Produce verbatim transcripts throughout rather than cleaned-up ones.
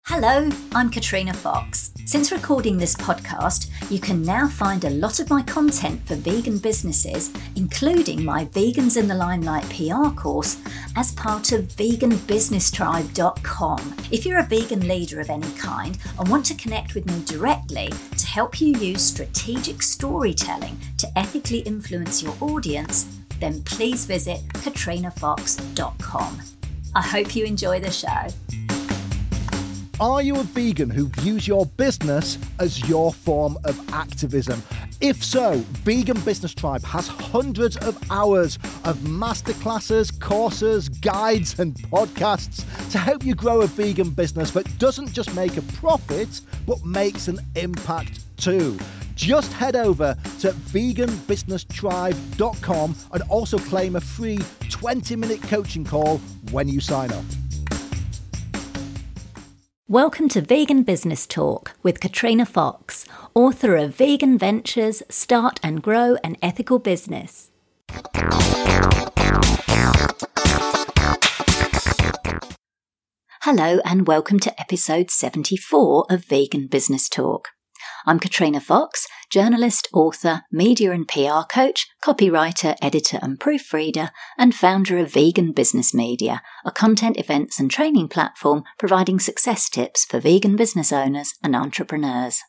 Hello, I'm Katrina Fox. Since recording this podcast, you can now find a lot of my content for vegan businesses, including my Vegans in the Limelight P R course, as part of vegan business tribe dot com. If you're a vegan leader of any kind and want to connect with me directly to help you use strategic storytelling to ethically influence your audience, then please visit katrina fox dot com. I hope you enjoy the show. Are you a vegan who views your business as your form of activism? If so, Vegan Business Tribe has hundreds of hours of masterclasses, courses, guides and podcasts to help you grow a vegan business that doesn't just make a profit, but makes an impact too. Just head over to vegan business tribe dot com and also claim a free twenty minute coaching call when you sign up. Welcome to Vegan Business Talk with Katrina Fox, author of Vegan Ventures, Start and Grow an Ethical Business. Hello and welcome to episode seventy-four of Vegan Business Talk. I'm Katrina Fox, journalist, author, media and P R coach, copywriter, editor and proofreader, and founder of Vegan Business Media, a content, events and training platform providing success tips for vegan business owners and entrepreneurs.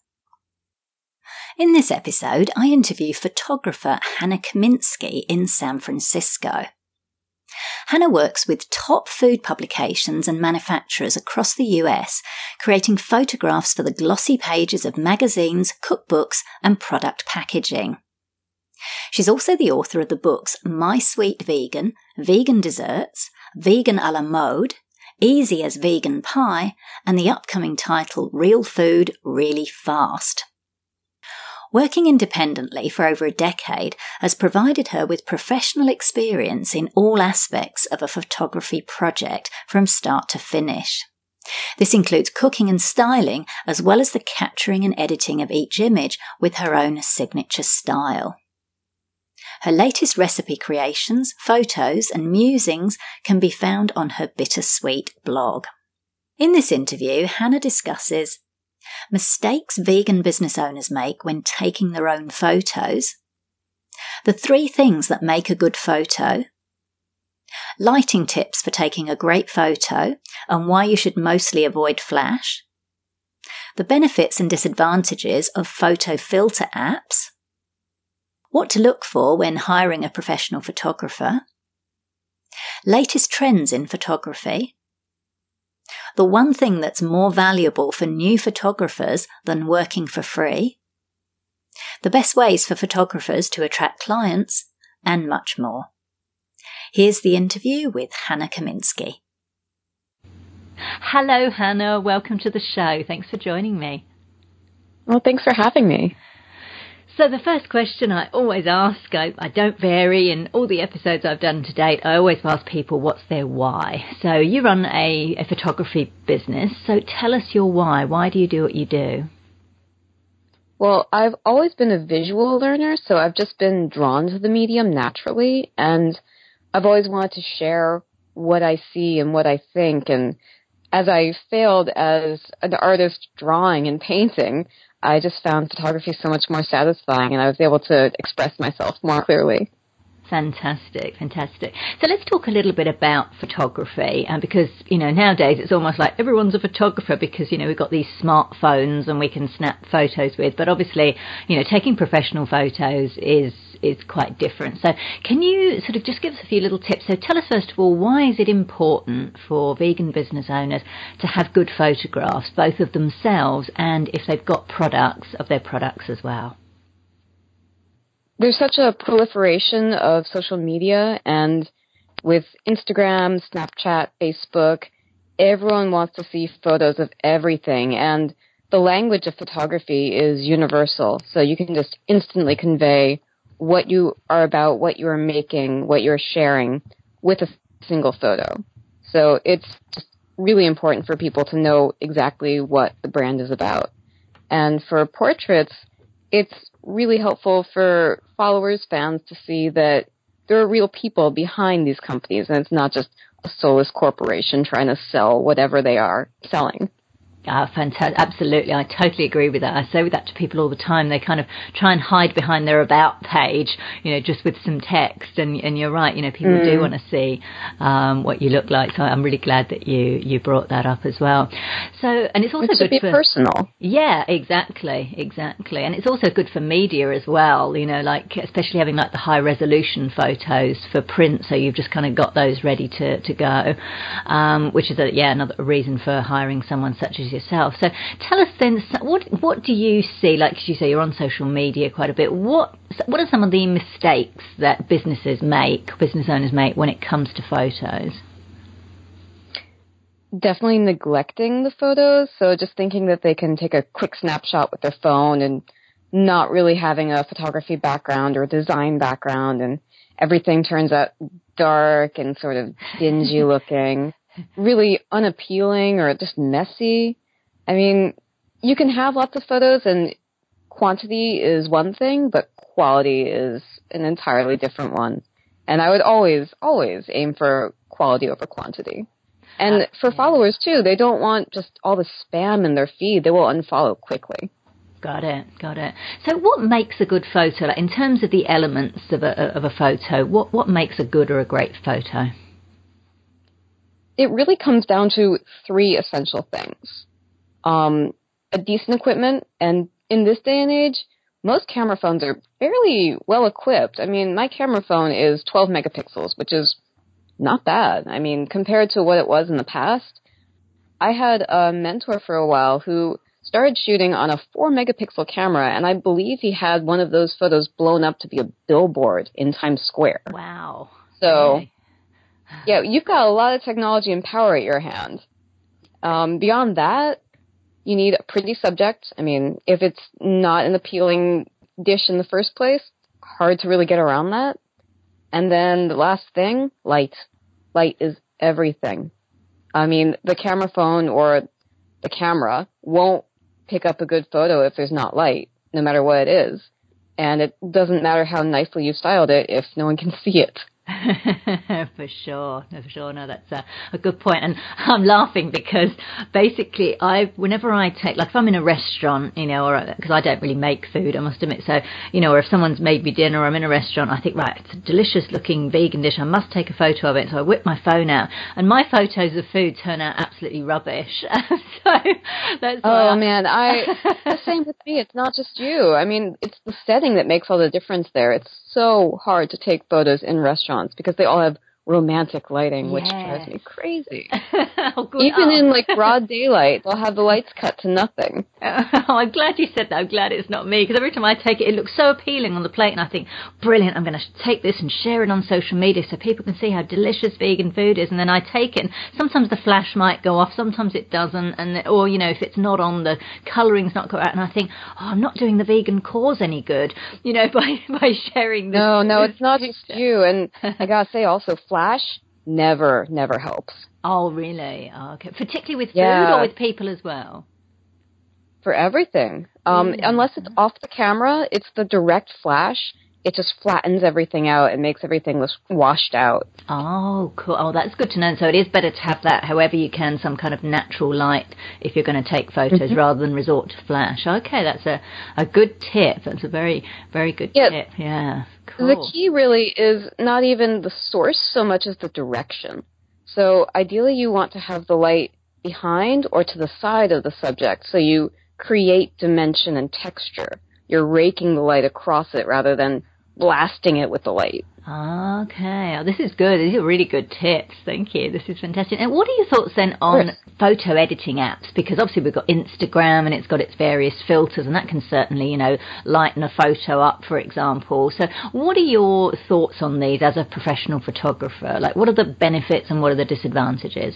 In this episode, I interview photographer Hannah Kaminsky in San Francisco. Hannah works with top food publications and manufacturers across the U S, creating photographs for the glossy pages of magazines, cookbooks, and product packaging. She's also the author of the books My Sweet Vegan, Vegan Desserts, Vegan a la Mode, Easy as Vegan Pie, and the upcoming title Real Food, Really Fast. Working independently for over a decade has provided her with professional experience in all aspects of a photography project from start to finish. This includes cooking and styling, as well as the capturing and editing of each image with her own signature style. Her latest recipe creations, photos, and musings can be found on her Bittersweet blog. In this interview, Hannah discusses mistakes vegan business owners make when taking their own photos, the three things that make a good photo, lighting tips for taking a great photo and why you should mostly avoid flash, the benefits and disadvantages of photo filter apps, what to look for when hiring a professional photographer, latest trends in photography, the one thing that's more valuable for new photographers than working for free, the best ways for photographers to attract clients, and much more. Here's the interview with Hannah Kaminsky. Hello, Hannah. Welcome to the show. Thanks for joining me. Well, thanks for having me. So the first question I always ask, I, I don't vary in all the episodes I've done to date, I always ask people what's their why. So you run a, a photography business, so tell us your why. Why do you do what you do? Well, I've always been a visual learner, so I've just been drawn to the medium naturally, and I've always wanted to share what I see and what I think, and as I failed as an artist drawing and painting, I just found photography so much more satisfying, and I was able to express myself more clearly. Fantastic, fantastic. So let's talk a little bit about photography, and because, you know, nowadays it's almost like everyone's a photographer because, you know, we've got these smartphones and we can snap photos with, but obviously, you know, taking professional photos is is quite different. So can you sort of just give us a few little tips? So tell us first of all, why is it important for vegan business owners to have good photographs, both of themselves and if they've got products, of their products as well? There's such a proliferation of social media, and with Instagram, Snapchat, Facebook, everyone wants to see photos of everything, and the language of photography is universal, so you can just instantly convey what you are about, what you are making, what you're sharing with a single photo. So it's just really important for people to know exactly what the brand is about. And for portraits, it's really helpful for followers, fans to see that there are real people behind these companies, and it's not just a soulless corporation trying to sell whatever they are selling. Ah, fantastic. Absolutely. I totally agree with that. I say that to people all the time. They kind of try and hide behind their about page, you know, just with some text. And, and you're right, you know, people mm. do want to see um, what you look like. So I'm really glad that you, you brought that up as well. So, and it's also it should good be for personal. Yeah, exactly. Exactly. And it's also good for media as well, you know, like especially having like the high resolution photos for print. So you've just kind of got those ready to, to go, um, which is, a, yeah, another reason for hiring someone such as yourself. So tell us then, what what do you see, like as you say, you're on social media quite a bit, what what are some of the mistakes that businesses make, business owners make when it comes to photos? Definitely neglecting the photos, so just thinking that they can take a quick snapshot with their phone and not really having a photography background or design background, and everything turns out dark and sort of dingy looking, really unappealing or just messy. I mean, you can have lots of photos and quantity is one thing, but quality is an entirely different one. And I would always, always aim for quality over quantity. And for followers, too, they don't want just all the spam in their feed. They will unfollow quickly. Got it, got it. So what makes a good photo? Like in terms of the elements of a, of a photo, what, what makes a good or a great photo? It really comes down to three essential things. Um, a decent equipment, and in this day and age, most camera phones are fairly well equipped. I mean, my camera phone is twelve megapixels, which is not bad. I mean, compared to what it was in the past, I had a mentor for a while who started shooting on a four megapixel camera, and I believe he had one of those photos blown up to be a billboard in Times Square. Wow. So, okay. yeah, you've got a lot of technology and power at your hand. Um, beyond that, you need a pretty subject. I mean, if it's not an appealing dish in the first place, hard to really get around that. And then the last thing, light. Light is everything. I mean, the camera phone or the camera won't pick up a good photo if there's not light, no matter what it is. And it doesn't matter how nicely you styled it if no one can see it. For sure, no, for sure. No, that's a, a good point. And I'm laughing because basically I, whenever I take, like if I'm in a restaurant, you know, or because I don't really make food, I must admit. So, you know, or if someone's made me dinner or I'm in a restaurant, I think, right, it's a delicious looking vegan dish. I must take a photo of it. So I whip my phone out and my photos of food turn out absolutely rubbish. So that's Oh I, man, I, the same with me. It's not just you. I mean, it's the setting that makes all the difference there. It's so hard to take photos in restaurants because they all have romantic lighting, which yes. drives me crazy. oh, good. Even oh. in like broad daylight, they'll have the lights cut to nothing. Oh, I'm glad you said that. I'm glad it's not me, because every time I take it, it looks so appealing on the plate, and I think, brilliant, I'm going to take this and share it on social media so people can see how delicious vegan food is. And then I take it, and sometimes the flash might go off, sometimes it doesn't, and or, you know, if it's not on, the colouring's not correct, and I think, oh, I'm not doing the vegan cause any good, you know, by, by sharing this. No, no, it's not just you. And I got to say also, flash never, never helps. Oh, really? Oh, okay. Particularly with yeah. food or with people as well? For everything. Um, mm-hmm. Unless it's off the camera, it's the direct flash. It just flattens everything out and makes everything look washed out. Oh, cool. Oh, that's good to know. So it is better to have that, however you can, some kind of natural light if you're going to take photos mm-hmm. rather than resort to flash. Okay, that's a, a good tip. That's a very, very good yeah. tip. Yeah, cool. The key really is not even the source so much as the direction. So ideally you want to have the light behind or to the side of the subject so you create dimension and texture. You're raking the light across it rather than blasting it with the light. Okay. Oh, this is good. These are really good tips. Thank you. This is fantastic. And what are your thoughts then on photo editing apps? Because obviously we've got Instagram and it's got its various filters, and that can certainly, you know, lighten a photo up, for example. So what are your thoughts on these as a professional photographer? Like, what are the benefits and what are the disadvantages?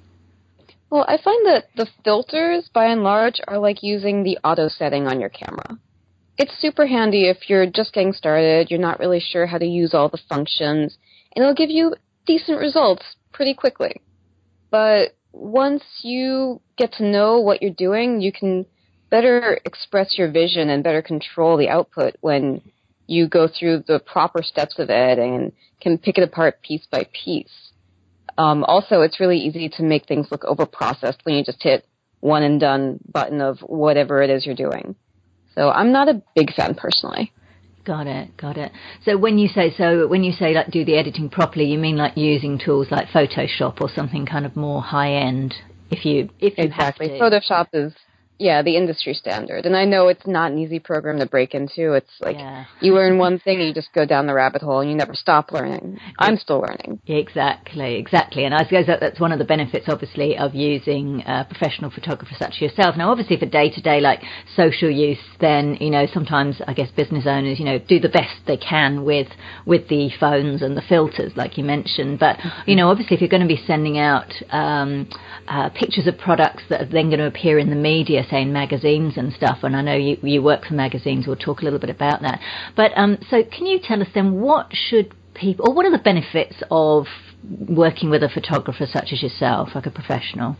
Well, I find that the filters, by and large, are like using the auto setting on your camera. It's super handy if you're just getting started, you're not really sure how to use all the functions, and it'll give you decent results pretty quickly. But once you get to know what you're doing, you can better express your vision and better control the output when you go through the proper steps of editing and can pick it apart piece by piece. Um, also, it's really easy to make things look over-processed when you just hit one and done button of whatever it is you're doing. So I'm not a big fan personally. Got it, got it. So when you say so, when you say like do the editing properly, you mean like using tools like Photoshop or something kind of more high end? If you if you exactly, have to. Photoshop is yeah the industry standard, and I know it's not an easy program to break into. It's like yeah. you learn one thing, and you just go down the rabbit hole, and you never stop learning. I'm still learning. Exactly, exactly. And I suppose that that's one of the benefits, obviously, of using a professional photographer such as yourself. Now, obviously, for day-to-day, like, social use, then, you know, sometimes, I guess, business owners, you know, do the best they can with with the phones and the filters, like you mentioned. But, you know, obviously, if you're going to be sending out um, uh, pictures of products that are then going to appear in the media, say in magazines and stuff, and I know you, you work for magazines, we'll talk a little bit about that. But um, so can you tell us then, what should people, or what are the benefits of working with a photographer such as yourself, like a professional?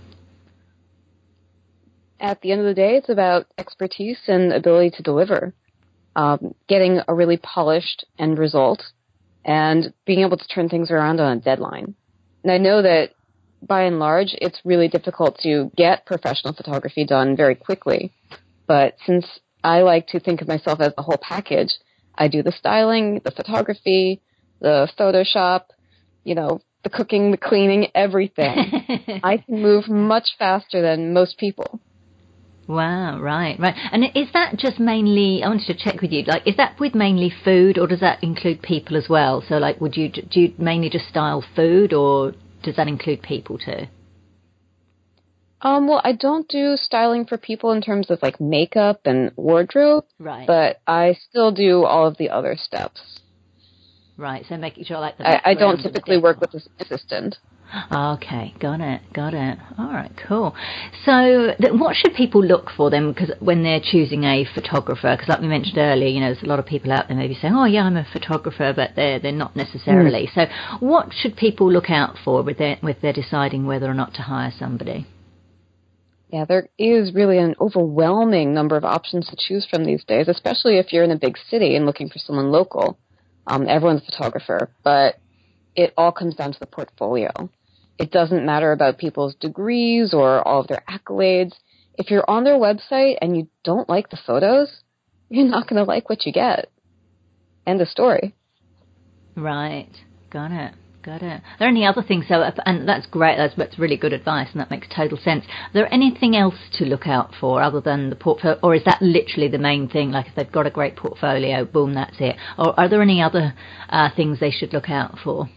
At the end of the day, it's about expertise and ability to deliver, um, getting a really polished end result, and being able to turn things around on a deadline. And I know that by and large, it's really difficult to get professional photography done very quickly. But since I like to think of myself as a whole package, I do the styling, the photography, the Photoshop, you know, the cooking, the cleaning, everything. I can move much faster than most people. Wow, right, right. And is that just mainly, I wanted to check with you, like, is that with mainly food, or does that include people as well? So, like, would you, do you mainly just style food, or does that include people too? Um, well, I don't do styling for people in terms of like makeup and wardrobe, right? But I still do all of the other steps. Right. So making sure like the I, I don't typically work with an assistant. Okay, got it, got it. All right, cool. So th- what should people look for then, because when they're choosing a photographer? Because like we mentioned earlier, you know, there's a lot of people out there maybe saying, oh yeah, I'm a photographer, but they're they're not necessarily. Mm. So what should people look out for with their with their deciding whether or not to hire somebody? Yeah, there is really an overwhelming number of options to choose from these days, especially if you're in a big city and looking for someone local. Um, everyone's a photographer, but it all comes down to the portfolio. It doesn't matter about people's degrees or all of their accolades. If you're on their website and you don't like the photos, you're not going to like what you get. End of story. Right. Got it. Got it. Are there any other things? So, and that's great. That's, that's really good advice, and that makes total sense. Is there anything else to look out for other than the portfolio, or is that literally the main thing? Like if they've got a great portfolio, boom, that's it. Or are there any other uh, things they should look out for?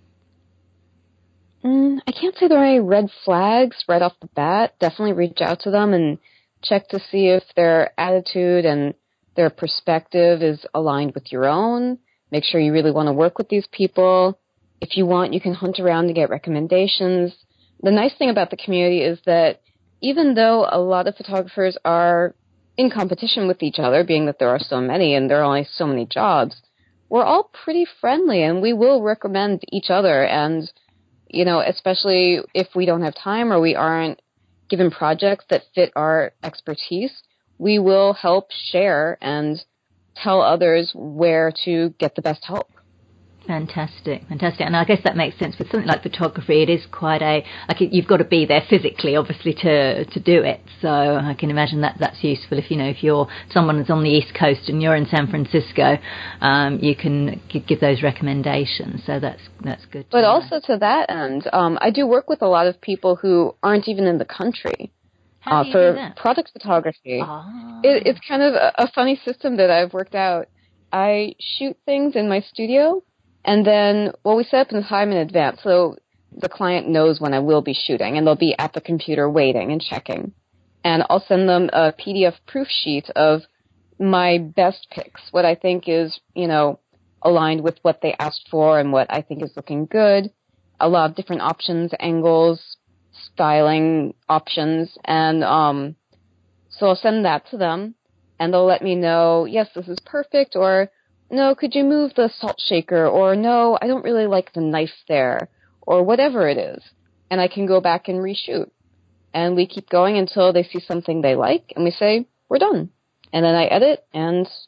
Mm, I can't say there are any red flags right off the bat. Definitely reach out to them and check to see if their attitude and their perspective is aligned with your own. Make sure you really want to work with these people. If you want, you can hunt around to get recommendations. The nice thing about the community is that even though a lot of photographers are in competition with each other, being that there are so many and there are only so many jobs, we're all pretty friendly and we will recommend each other. And you know, especially if we don't have time or we aren't given projects that fit our expertise, we will help share and tell others where to get the best help. Fantastic, fantastic. And I guess that makes sense with something like photography. It is quite a, like you've got to be there physically, obviously, to to do it. So I can imagine that that's useful if, you know, if you're someone that's on the East Coast and you're in San Francisco, um, you can give those recommendations. So that's that's good. But know. Also to that end, um, I do work with a lot of people who aren't even in the country. How uh, do you for do that? product photography. Oh. It, it's kind of a, a funny system that I've worked out. I shoot things in my studio. And then, well, we set up in time in advance, so the client knows when I will be shooting, and they'll be at the computer waiting and checking. And I'll send them a P D F proof sheet of my best picks, what I think is, you know, aligned with what they asked for and what I think is looking good. A lot of different options, angles, styling options, and um, so I'll send that to them, and they'll let me know, yes, this is perfect, or no, could you move the salt shaker? Or no, I don't really like the knife there, or whatever it is. And I can go back and reshoot. And we keep going until they see something they like, and we say, we're done. And then I edit and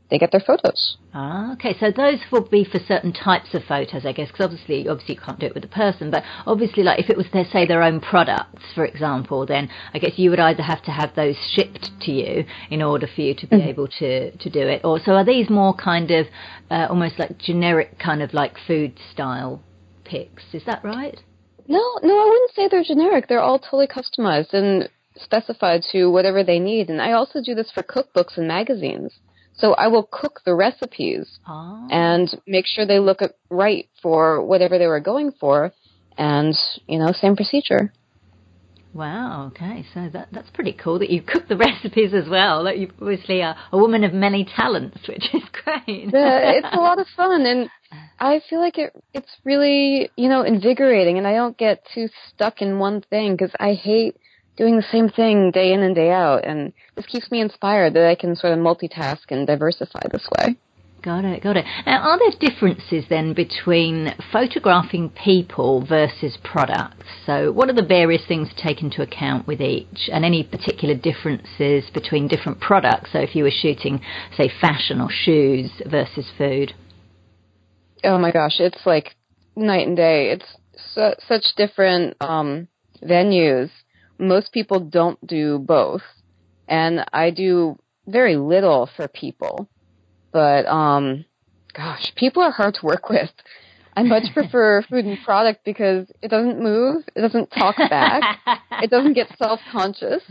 they get their photos. Ah, okay. So those will be for certain types of photos, I guess, because obviously, obviously you can't do it with a person, but obviously, like if it was their, say, their own products, for example, then I guess you would either have to have those shipped to you in order for you to be mm-hmm. able to, to do it. Or so are these more kind of uh, almost like generic kind of like food style pics? Is that right? No, no, I wouldn't say they're generic. They're all totally customized and specified to whatever they need. And I also do this for cookbooks and magazines. So I will cook the recipes oh. and make sure they look right for whatever they were going for. And, you know, same procedure. Wow, okay. So that that's pretty cool that you cook the recipes as well. That you're obviously a, a woman of many talents, which is great. Yeah, it's a lot of fun. And I feel like it it's really, you know, invigorating. And I don't get too stuck in one thing because I hate doing the same thing day in and day out, and this keeps me inspired that I can sort of multitask and diversify this way. Got it, got it. Now, are there differences then between photographing people versus products? So what are the various things to take into account with each, and any particular differences between different products? So if you were shooting, say, fashion or shoes versus food. Oh my gosh, it's like night and day. It's su- such different um, venues. Most people don't do both, and I do very little for people. But, um, gosh, people are hard to work with. I much prefer food and product because it doesn't move, it doesn't talk back, it doesn't get self-conscious.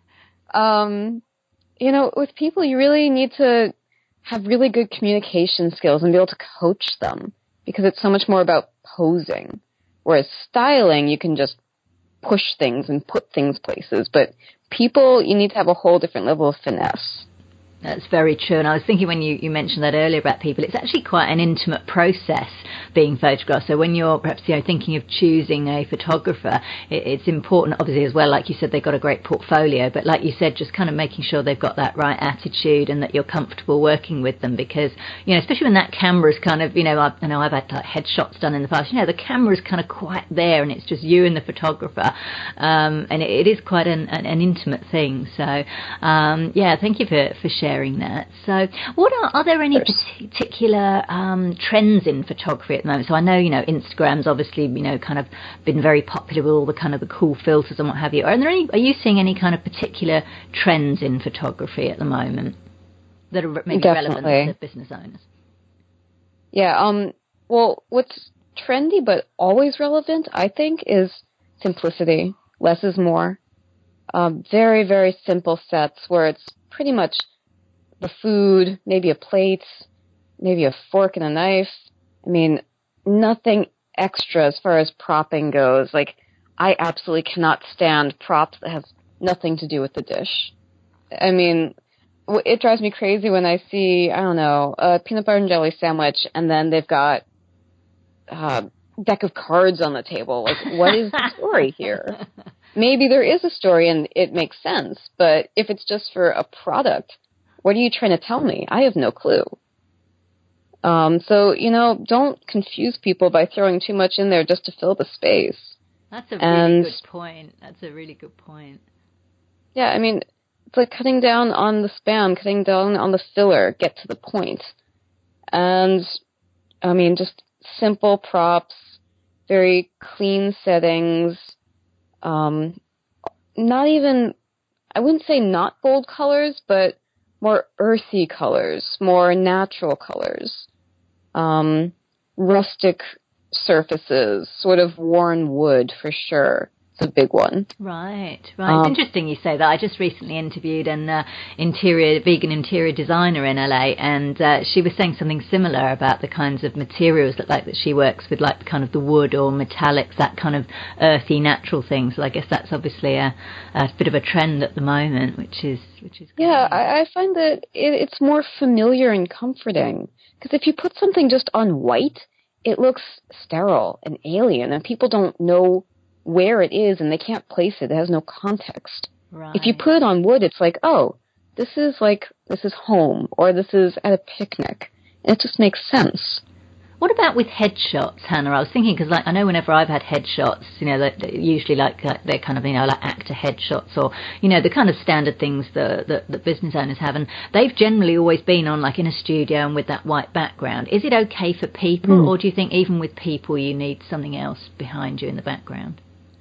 Um, you know, with people, you really need to have really good communication skills and be able to coach them because it's so much more about posing. Whereas styling, you can just push things and put things places, but people, you need to have a whole different level of finesse. That's very true. And I was thinking when you, you mentioned that earlier about people, it's actually quite an intimate process being photographed. So when you're perhaps, you know, thinking of choosing a photographer, it, it's important, obviously, as well, like you said, they've got a great portfolio. But like you said, just kind of making sure they've got that right attitude and that you're comfortable working with them because, you know, especially when that camera's kind of, you know, I, I know I've had like, headshots done in the past, you know, the camera's kind of quite there and it's just you and the photographer. Um, and it, it is quite an, an, an intimate thing. So, um, yeah, thank you for, for sharing. That. So what are, are there any particular um, trends in photography at the moment? So I know, you know, Instagram's obviously, you know, kind of been very popular with all the kind of the cool filters and what have you. Are there any, are you seeing any kind of particular trends in photography at the moment that are maybe Definitely. relevant to business owners? Yeah, um, well, what's trendy but always relevant, I think, is simplicity. Less is more. Um, very, very simple sets where it's pretty much the food, maybe a plate, maybe a fork and a knife. I mean, nothing extra as far as propping goes. Like, I absolutely cannot stand props that have nothing to do with the dish. I mean, it drives me crazy when I see, I don't know, a peanut butter and jelly sandwich, and then they've got a deck of cards on the table. Like, what is the story here? Maybe there is a story and it makes sense, but if it's just for a product, what are you trying to tell me? I have no clue. Um, so, you know, don't confuse people by throwing too much in there just to fill the space. That's a really and, good point. That's a really good point. Yeah, I mean, it's like cutting down on the spam, cutting down on the filler, get to the point. And, I mean, just simple props, very clean settings, um, not even, I wouldn't say not bold colors, but more earthy colors, more natural colors, um, rustic surfaces, sort of worn wood for sure. It's a big one. Right, right. Um, it's interesting you say that. I just recently interviewed an uh, interior, vegan interior designer in L A, and uh, she was saying something similar about the kinds of materials that like that she works with, like kind of the wood or metallics, that kind of earthy, natural things. So I guess that's obviously a, a bit of a trend at the moment, which is which is. Great. Yeah, I, I find that it, it's more familiar and comforting because if you put something just on white, it looks sterile and alien, and people don't know where it is and they can't place it. It has no context. Right. If you put it on wood, it's like, oh, this is like, this is home, or this is at a picnic. And it just makes sense. What about with headshots, Hannah? I was thinking, because like I know whenever I've had headshots, you know, they're usually like uh, they're kind of, you know, like actor headshots, or, you know, the kind of standard things that, that, that business owners have, and they've generally always been on like in a studio and with that white background. Is it okay for people, mm. or do you think even with people you need something else behind you in the background?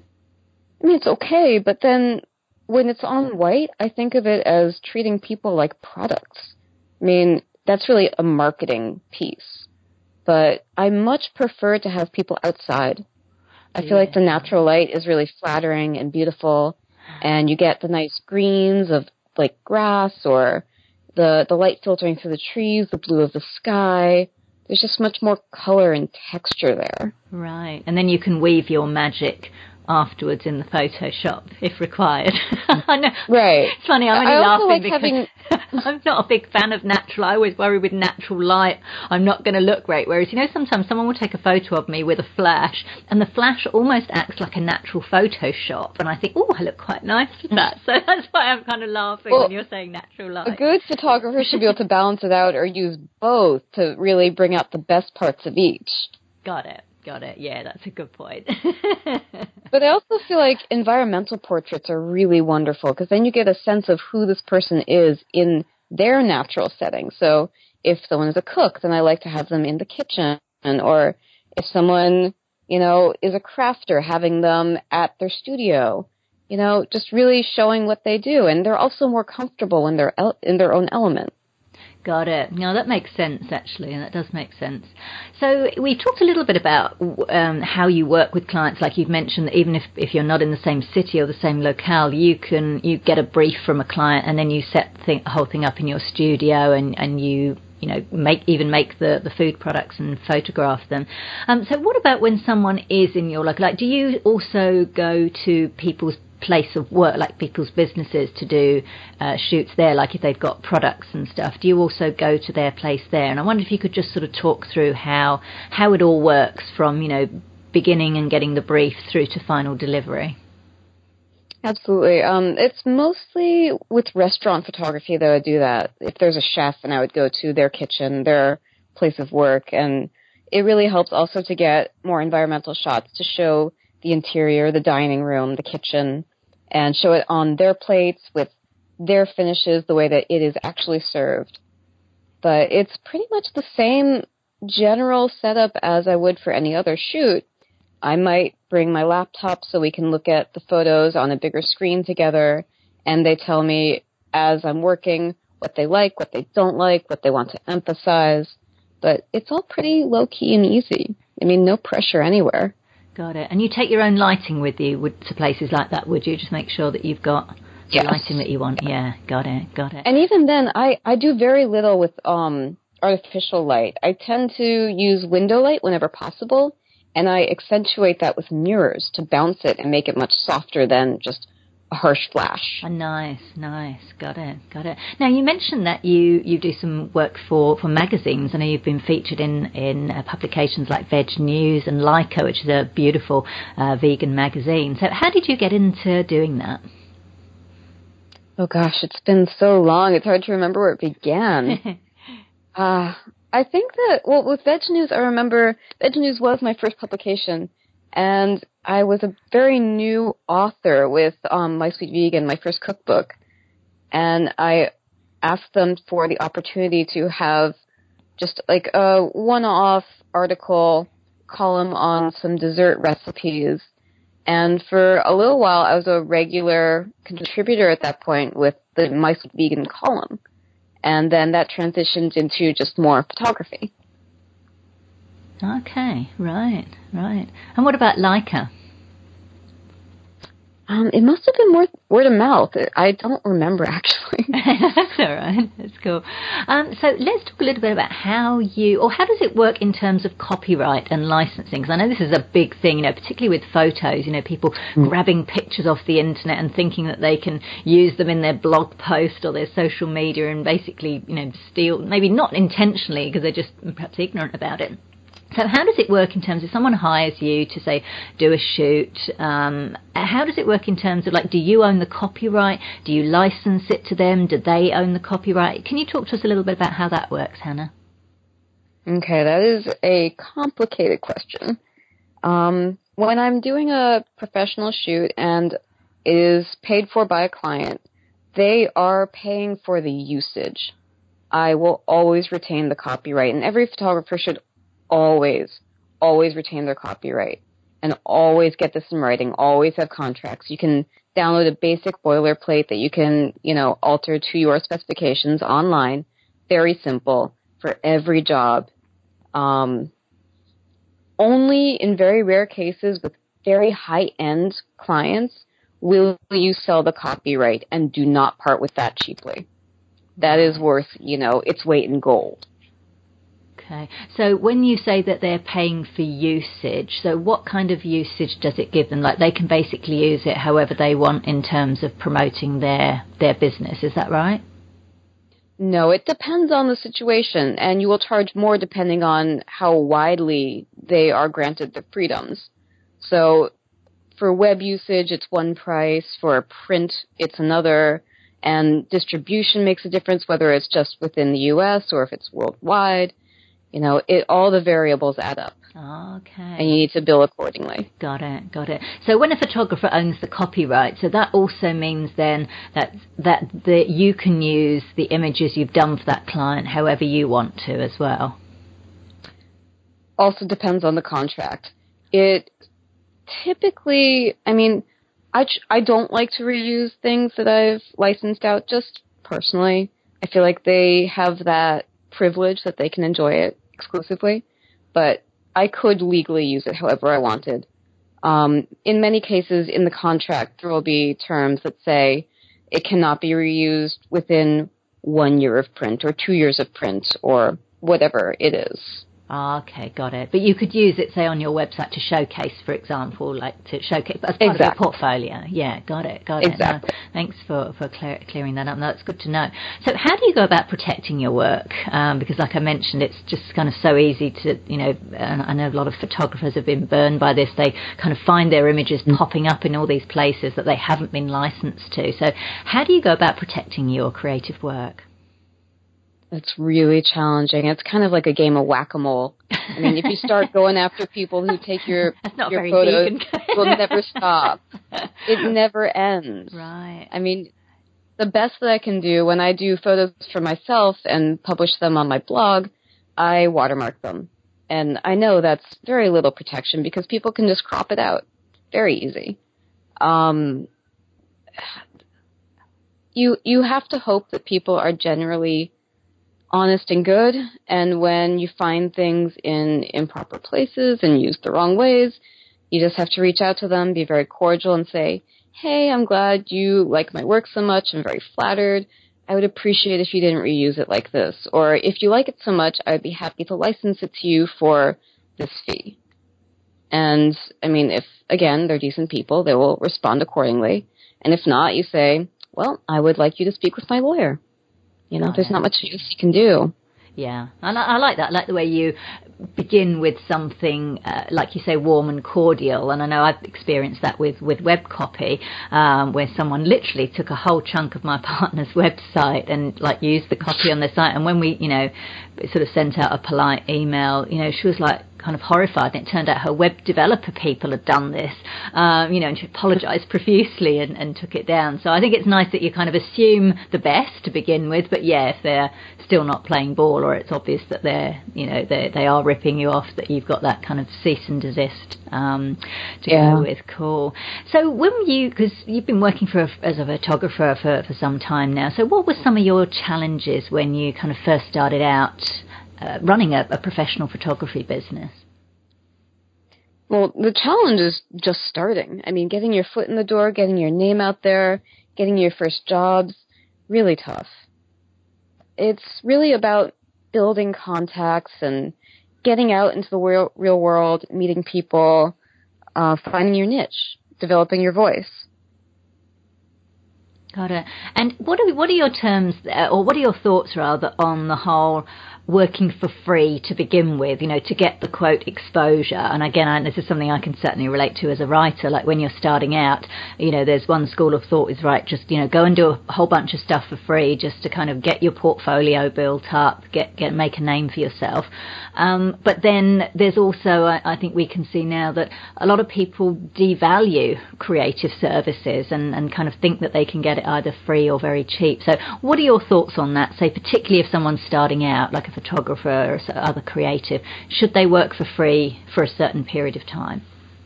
I mean, it's okay, but then when it's on white, I think of it as treating people like products. I mean, that's really a marketing piece. But I much prefer to have people outside. I feel yeah. like the natural light is really flattering and beautiful, and you get the nice greens of like grass, or the the light filtering through the trees, the blue of the sky. There's just much more color and texture there. Right, and then you can weave your magic afterwards in the Photoshop if required. I know. Right. It's funny, I'm only I laughing like because having... I'm not a big fan of natural. I always worry with natural light I'm not going to look great. Whereas, you know, sometimes someone will take a photo of me with a flash, and the flash almost acts like a natural Photoshop, and I think, oh, I look quite nice with that. So that's why I'm kind of laughing well, when you're saying natural light. A good photographer should be able to balance it out or use both to really bring out the best parts of each. Got it. Got it. Yeah, that's a good point. But I also feel like environmental portraits are really wonderful, because then you get a sense of who this person is in their natural setting. So if someone is a cook, then I like to have them in the kitchen. Or if someone, you know, is a crafter, having them at their studio, you know, just really showing what they do. And they're also more comfortable in their in their own element. Got it. No, that makes sense, actually, and that does make sense. So we talked a little bit about um, how you work with clients. Like you've mentioned, that even if, if you're not in the same city or the same locale, you can you get a brief from a client, and then you set the, thing, the whole thing up in your studio, and, and you you know make even make the, the food products and photograph them. Um, so what about when someone is in your local? Like, do you also go to people's place of work, like people's businesses, to do uh, shoots there, like if they've got products and stuff? Do you also go to their place there? And I wonder if you could just sort of talk through how how it all works from, you know, beginning and getting the brief through to final delivery. Absolutely. Um, it's mostly with restaurant photography that I do that. If there's a chef, and I would go to their kitchen, their place of work, and it really helps also to get more environmental shots to show the interior, the dining room, the kitchen, and show it on their plates with their finishes the way that it is actually served. But it's pretty much the same general setup as I would for any other shoot. I might bring my laptop so we can look at the photos on a bigger screen together, and they tell me as I'm working what they like, what they don't like, what they want to emphasize. But it's all pretty low-key and easy. I mean, no pressure anywhere. Got it. And you take your own lighting with you would, to places like that, would you? Just make sure that you've got the yes. lighting that you want. Yeah, got it, got it. And even then, I, I do very little with um artificial light. I tend to use window light whenever possible, and I accentuate that with mirrors to bounce it and make it much softer than just a harsh flash. Oh, nice, nice. Got it, got it. Now, you mentioned that you, you do some work for, for magazines. I know you've been featured in, in uh, publications like Veg News and Lyca, which is a beautiful uh, vegan magazine. So how did you get into doing that? Oh, gosh, it's been so long. It's hard to remember where it began. uh, I think that, well, with Veg News, I remember Veg News was my first publication. And I was a very new author with um, My Sweet Vegan, my first cookbook. And I asked them for the opportunity to have just like a one-off article column on some dessert recipes. And for a little while, I was a regular contributor at that point with the My Sweet Vegan column. And then that transitioned into just more photography. Okay, right, right. And what about Lyca? Um, it must have been more word of mouth. I don't remember, actually. That's all right. That's cool. Um, so let's talk a little bit about how you, or how does it work in terms of copyright and licensing? Because I know this is a big thing, you know, particularly with photos, you know, people mm. grabbing pictures off the internet and thinking that they can use them in their blog post or their social media and basically, you know, steal, maybe not intentionally because they're just perhaps ignorant about it. So how does it work in terms of someone hires you to, say, do a shoot? Um, how does it work in terms of, like, do you own the copyright? Do you license it to them? Do they own the copyright? Can you talk to us a little bit about how that works, Hannah? Okay, that is a complicated question. Um, when I'm doing a professional shoot and it is paid for by a client, they are paying for the usage. I will always retain the copyright, and every photographer should always, always retain their copyright and always get this in writing, always have contracts. You can download a basic boilerplate that you can, you know, alter to your specifications online. Very simple for every job. Um, only in very rare cases with very high-end clients will you sell the copyright, and do not part with that cheaply. That is worth, you know, its weight in gold. Okay. So when you say that they're paying for usage, so what kind of usage does it give them? Like they can basically use it however they want in terms of promoting their, their business. Is that right? No, it depends on the situation, and you will charge more depending on how widely they are granted the freedoms. So for web usage, it's one price. For print, it's another. And distribution makes a difference, whether it's just within the U S or if it's worldwide. You know, it all the variables add up. Okay. And you need to bill accordingly. Got it, got it. So when a photographer owns the copyright, so that also means then that that the, you can use the images you've done for that client however you want to as well. Also depends on the contract. It typically, I mean, I, I don't like to reuse things that I've licensed out just personally. I feel like they have that privilege that they can enjoy it exclusively, but I could legally use it however I wanted. Um, in many cases, in the contract, there will be terms that say it cannot be reused within one year of print or two years of print or whatever it is. Okay, got it. But you could use it, say, on your website to showcase, for example, like to showcase as part exactly. of your portfolio. Yeah, got it, got exactly. it. No, thanks for, for clear, clearing that up. No, that's good to know. So how do you go about protecting your work? Um, because like I mentioned, it's just kind of so easy to, you know, and I know a lot of photographers have been burned by this. They kind of find their images mm-hmm. popping up in all these places that they haven't been licensed to. So how do you go about protecting your creative work? It's really challenging. It's kind of like a game of whack-a-mole. I mean, if you start going after people who take your, your photos, it will never stop. It never ends. Right. I mean, the best that I can do when I do photos for myself and publish them on my blog, I watermark them. And I know that's very little protection because people can just crop it out. Very easy. Um, you you have to hope that people are generally honest and good, and when you find things in improper places and used the wrong ways, you just have to reach out to them, be very cordial, and say, hey, I'm glad you like my work so much. I'm very flattered. I would appreciate if you didn't reuse it like this. Or if you like it so much, I'd be happy to license it to you for this fee. And, I mean, if, again, they're decent people, they will respond accordingly. And if not, you say, well, I would like you to speak with my lawyer. You know, oh, there's yeah. not much else you can do. Yeah, I, li- I like that. I like the way you begin with something, uh, like you say, warm and cordial. And I know I've experienced that with, with web copy, um, where someone literally took a whole chunk of my partner's website and, like, used the copy on their site. And when we, you know, sort of sent out a polite email, you know, she was like, kind of horrified, and it turned out her web developer people had done this, um, you know, and she apologised profusely and, and took it down. So I think it's nice that you kind of assume the best to begin with, but yeah, if they're still not playing ball or it's obvious that they're, you know, they they are ripping you off, that you've got that kind of cease and desist um, to yeah. go with. Cool. So when you, because you've been working for a, as a photographer for, for some time now, so what were some of your challenges when you kind of first started out Uh, running a, a professional photography business? Well, the challenge is just starting. I mean, getting your foot in the door, getting your name out there, getting your first jobs, really tough. It's really about building contacts and getting out into the real, real world, meeting people, uh, finding your niche, developing your voice. Got it. And what are what are your terms, uh, or what are your thoughts rather, on the whole working for free to begin with, you know, to get the quote exposure. And again, I, this is something I can certainly relate to as a writer. Like when you're starting out, you know, there's one school of thought is right, just, you know, go and do a whole bunch of stuff for free just to kind of get your portfolio built up, get, get make a name for yourself. Um, but then there's also, I, I think we can see now that a lot of people devalue creative services and, and kind of think that they can get it either free or very cheap. So what are your thoughts on that? Say, particularly if someone's starting out, like a photographer or other creative, should they work for free for a certain period of time?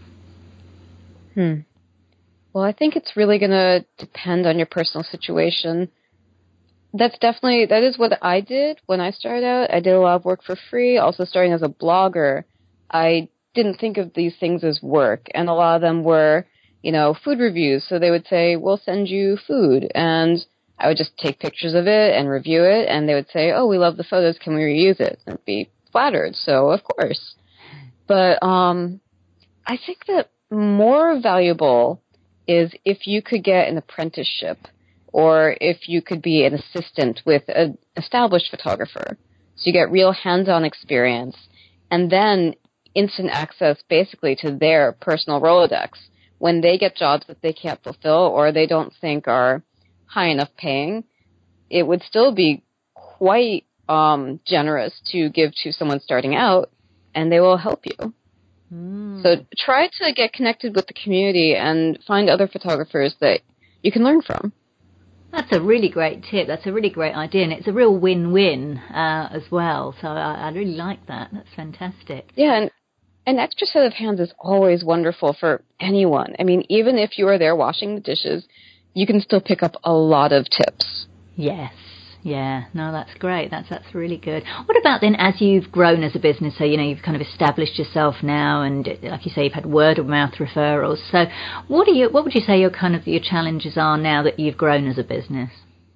Hmm. Well, I think it's really going to depend on your personal situation. That's definitely, that is what I did when I started out. I did a lot of work for free. Also starting as a blogger, I didn't think of these things as work. And a lot of them were, you know, food reviews. So they would say, we'll send you food. And I would just take pictures of it and review it, and they would say, oh, we love the photos, can we reuse it? And I'd be flattered, so of course. But um, I think that more valuable is if you could get an apprenticeship or if you could be an assistant with an established photographer. So you get real hands-on experience and then instant access basically to their personal Rolodex when they get jobs that they can't fulfill or they don't think are high enough paying. It would still be quite um, generous to give to someone starting out, and they will help you. Mm. So try to get connected with the community and find other photographers that you can learn from. That's a really great tip. That's a really great idea, and it's a real win-win uh, as well. So I, I really like that. That's fantastic. Yeah, and an extra set of hands is always wonderful for anyone. I mean, even if you are there washing the dishes, you can still pick up a lot of tips. Yes. Yeah. No, that's great. That's that's really good. What about then as you've grown as a business? So, you know, you've kind of established yourself now and like you say, you've had word of mouth referrals. So what are you, what would you say your kind of your challenges are now that you've grown as a business?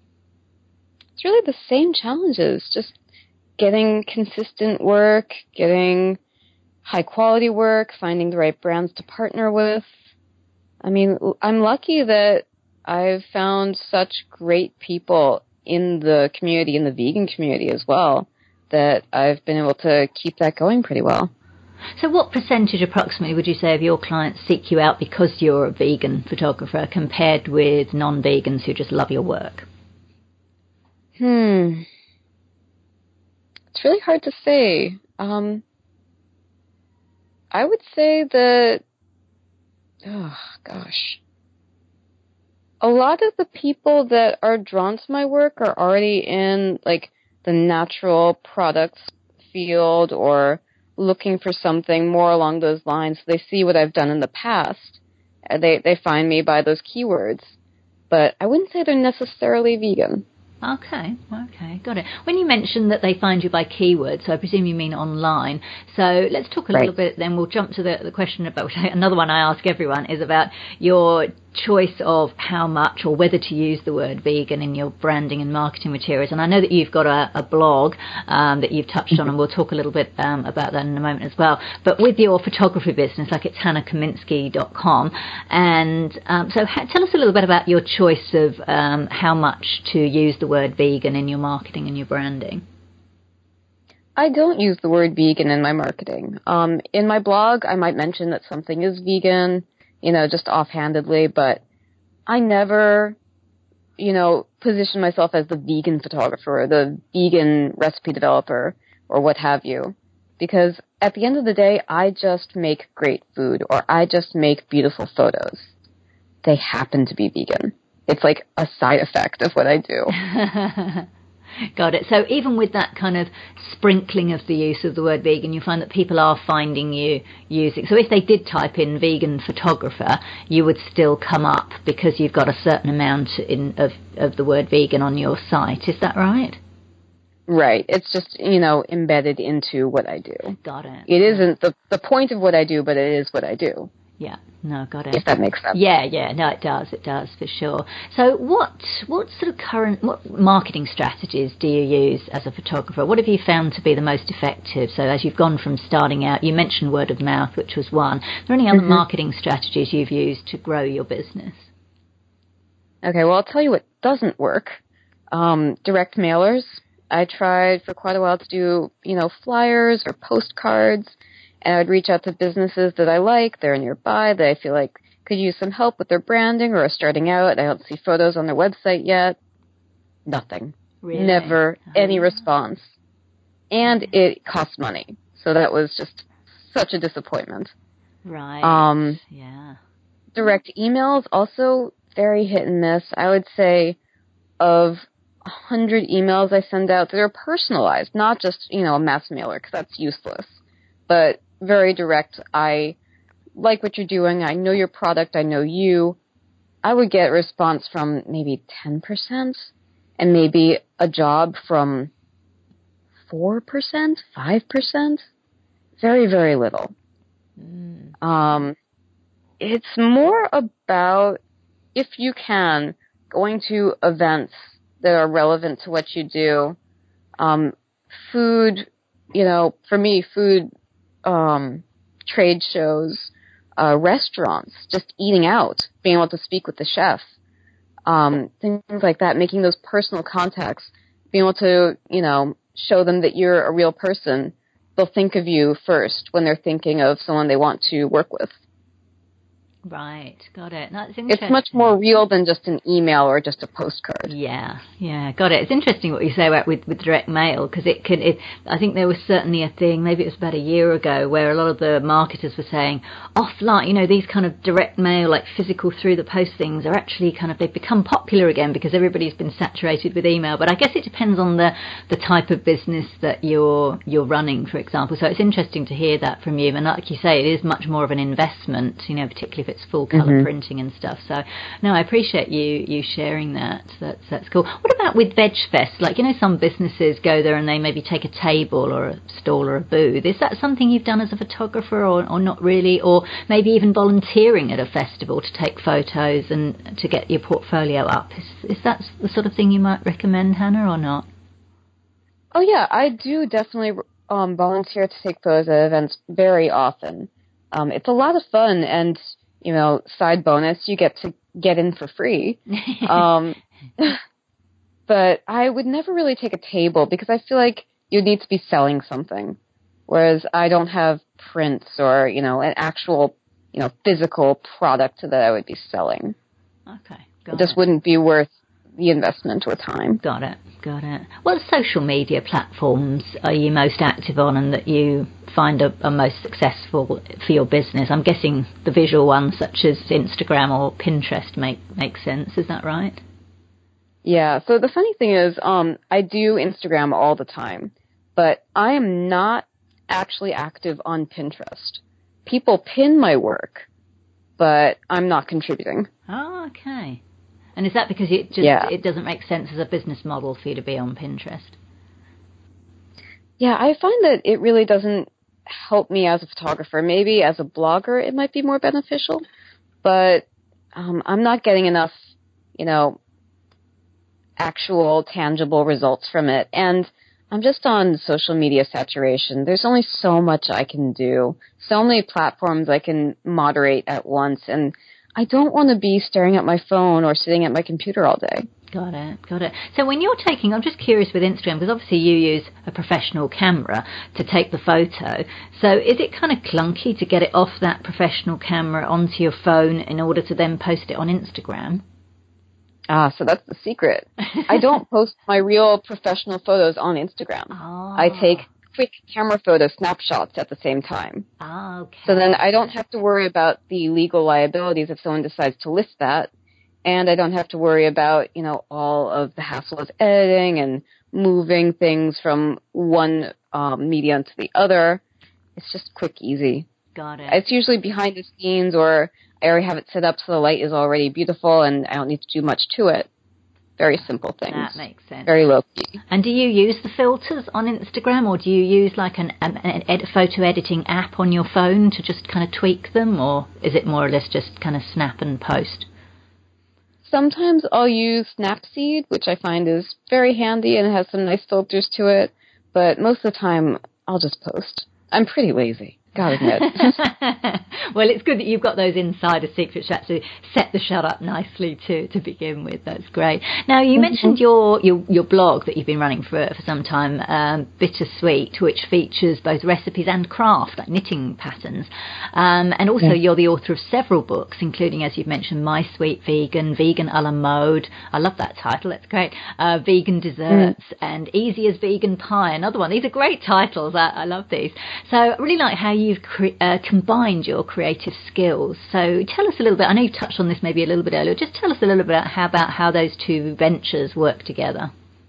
It's really the same challenges, just getting consistent work, getting high quality work, finding the right brands to partner with. I mean, I'm lucky that I've found such great people in the community, in the vegan community as well, that I've been able to keep that going pretty well. So what percentage approximately would you say of your clients seek you out because you're a vegan photographer compared with non-vegans who just love your work? Hmm. It's really hard to say. Um, I would say that, oh gosh, a lot of the people that are drawn to my work are already in like the natural products field or looking for something more along those lines. They see what I've done in the past. They they find me by those keywords. But I wouldn't say they're necessarily vegan. Okay, okay, got it. When you mentioned that they find you by keywords, so I presume you mean online. So let's talk a right. little bit, then we'll jump to the, the question about, which I, another one I ask everyone, is about your choice of how much or whether to use the word vegan in your branding and marketing materials. And I know that you've got a, a blog um, that you've touched on, and we'll talk a little bit um, about that in a moment as well. But with your photography business, like it's hannah kaminsky dot com, and um, so ha- tell us a little bit about your choice of um, how much to use the word vegan in your marketing and your branding. I don't use the word vegan in my marketing. Um, in my blog, I might mention that something is vegan, you know, just offhandedly, but I never, you know, position myself as the vegan photographer or the vegan recipe developer or what have you. Because at the end of the day, I just make great food or I just make beautiful photos. They happen to be vegan. It's like a side effect of what I do. Got it. So even with that kind of sprinkling of the use of the word vegan, you find that people are finding you using. So if they did type in vegan photographer, you would still come up because you've got a certain amount in, of, of the word vegan on your site. Is that right? Right. It's just, you know, embedded into what I do. Got it. It isn't the, the point of what I do, but it is what I do. Yeah, no, got it. If that makes sense. Yeah, yeah, no, it does, it does, for sure. So what what sort of current, what marketing strategies do you use as a photographer? What have you found to be the most effective? So as you've gone from starting out, you mentioned word of mouth, which was one. Are there any other mm-hmm. marketing strategies you've used to grow your business? Okay, well, I'll tell you what doesn't work. Um, direct mailers I tried for quite a while to do, you know, flyers or postcards, and I would reach out to businesses that I like, they're nearby, that I feel like could use some help with their branding or are starting out. I don't see photos on their website yet. Nothing. Really? Never Oh. any response. And it costs money. So that was just such a disappointment. Right. Um, yeah. Direct emails, also very hit and miss. I would say of a hundred emails I send out that are personalized, not just, you know, a mass mailer, because that's useless, but very direct. I like what you're doing. I know your product. I know you. I would get a response from maybe ten percent and maybe a job from four percent, five percent. Very, very little. Mm. Um, it's more about, if you can, going to events that are relevant to what you do. Um, food, you know, for me, food, um, trade shows, uh, restaurants, just eating out, being able to speak with the chef, um, things like that, making those personal contacts, being able to, you know, show them that you're a real person. They'll think of you first when they're thinking of someone they want to work with. Right, got it. That's interesting. It's much more real than just an email or just a postcard. Yeah, yeah, got it. It's interesting what you say about with, with direct mail, because it could. It, I think there was certainly a thing, maybe it was about a year ago, where a lot of the marketers were saying offline, you know, these kind of direct mail, like physical through the post things, are actually kind of, they've become popular again because everybody's been saturated with email. But I guess it depends on the, the type of business that you're you're running, for example. So it's interesting to hear that from you. And like you say, it is much more of an investment, you know, particularly if it's full colour mm-hmm. printing and stuff. So no, I appreciate you you sharing that. That's that's cool. What about with VegFest? Like, you know, some businesses go there and they maybe take a table or a stall or a booth. Is that something you've done as a photographer, or, or not really? Or maybe even volunteering at a festival to take photos and to get your portfolio up? Is, is that the sort of thing you might recommend, Hannah, or not? Oh yeah, I do definitely um, volunteer to take photos at events very often. Um, it's a lot of fun, and you know, side bonus, you get to get in for free. um, but I would never really take a table because I feel like you need to be selling something, whereas I don't have prints or, you know, an actual, you know, physical product that I would be selling. Okay, got it. It just wouldn't be worth the investment or time. Got it, got it. What social media platforms are you most active on and that you find are, are most successful for your business? I'm guessing the visual ones such as Instagram or Pinterest make make sense. Is that right? Yeah. So the funny thing is, um, I do Instagram all the time, but I am not actually active on Pinterest. People pin my work, but I'm not contributing. Oh, okay. And is that because it just yeah. it doesn't make sense as a business model for you to be on Pinterest? Yeah, I find that it really doesn't help me as a photographer. Maybe as a blogger it might be more beneficial, but um, I'm not getting enough, you know, actual tangible results from it. And I'm just on social media saturation. There's only so much I can do, so many platforms I can moderate at once, and I don't want to be staring at my phone or sitting at my computer all day. Got it, got it. So when you're taking, I'm just curious with Instagram, because obviously you use a professional camera to take the photo. So is it kind of clunky to get it off that professional camera onto your phone in order to then post it on Instagram? Ah, so that's the secret. I don't post my real professional photos on Instagram. Oh. I take quick camera photo snapshots at the same time. Oh, okay. So then I don't have to worry about the legal liabilities if someone decides to list that. And I don't have to worry about, you know, all of the hassle of editing and moving things from one um, medium to the other. It's just quick, easy. Got it. It's usually behind the scenes, or I already have it set up so the light is already beautiful and I don't need to do much to it. Very simple things. That makes sense. Very low key. And do you use the filters on Instagram, or do you use like an, an, an ed- photo editing app on your phone to just kind of tweak them, or is it more or less just kind of snap and post? Sometimes I'll use Snapseed, which I find is very handy and has some nice filters to it, but most of the time I'll just post. I'm pretty lazy. gotta admit. Well, it's good that you've got those insider secrets to set the shut up nicely to to begin with. That's great. Now, you mm-hmm. mentioned your, your your blog that you've been running for for some time, um, Bittersweet, which features both recipes and craft, like knitting patterns. Um, and also, yeah. you're the author of several books, including, as you've mentioned, My Sweet Vegan, Vegan a la Mode. I love that title. That's great. Uh, vegan Desserts mm. and Easy as Vegan Pie. Another one. These are great titles. I, I love these. So I really like how you've cre- uh, combined your creative skills. So tell us a little bit. I know you touched on this maybe a little bit earlier. Just tell us a little bit how, about how those two ventures work together.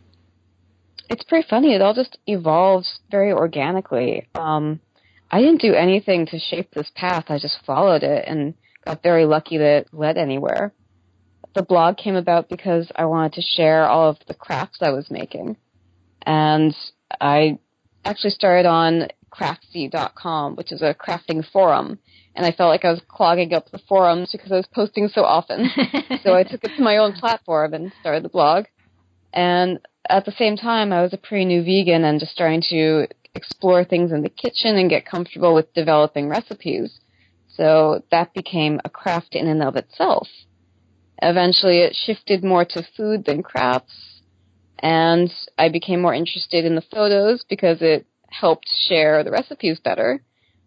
It's pretty funny. It all just evolves very organically. Um, I didn't do anything to shape this path. I just followed it and got very lucky that it led anywhere. The blog came about because I wanted to share all of the crafts I was making. And I actually started on craftsy dot com, which is a crafting forum. And I felt like I was clogging up the forums because I was posting so often. So I took it to my own platform and started the blog. And at the same time, I was a pretty new vegan and just starting to explore things in the kitchen and get comfortable with developing recipes. So that became a craft in and of itself. Eventually, it shifted more to food than crafts, and I became more interested in the photos because it helped share the recipes better.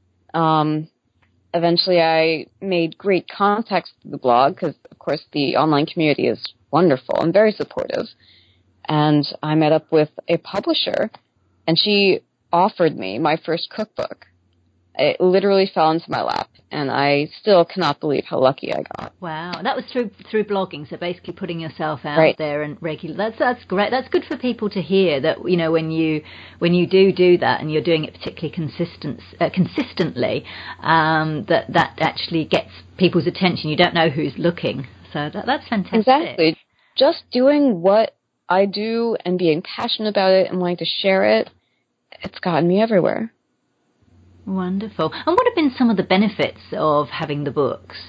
Um, eventually, I made great contacts through the blog because, of course, the online community is wonderful and very supportive. And I met up with a publisher, and she offered me my first cookbook. It literally fell into my lap, and I still cannot believe how lucky I got. Wow, that was through through blogging, so basically putting yourself out right. there and regular. That's that's great. That's good for people to hear that, you know, when you when you do do that and you're doing it particularly consistent uh, consistently, um, that that actually gets people's attention. You don't know who's looking, so that, that's fantastic. Exactly, just doing what I do and being passionate about it and wanting to share it, it's gotten me everywhere. Wonderful. And what have been some of the benefits of having the books?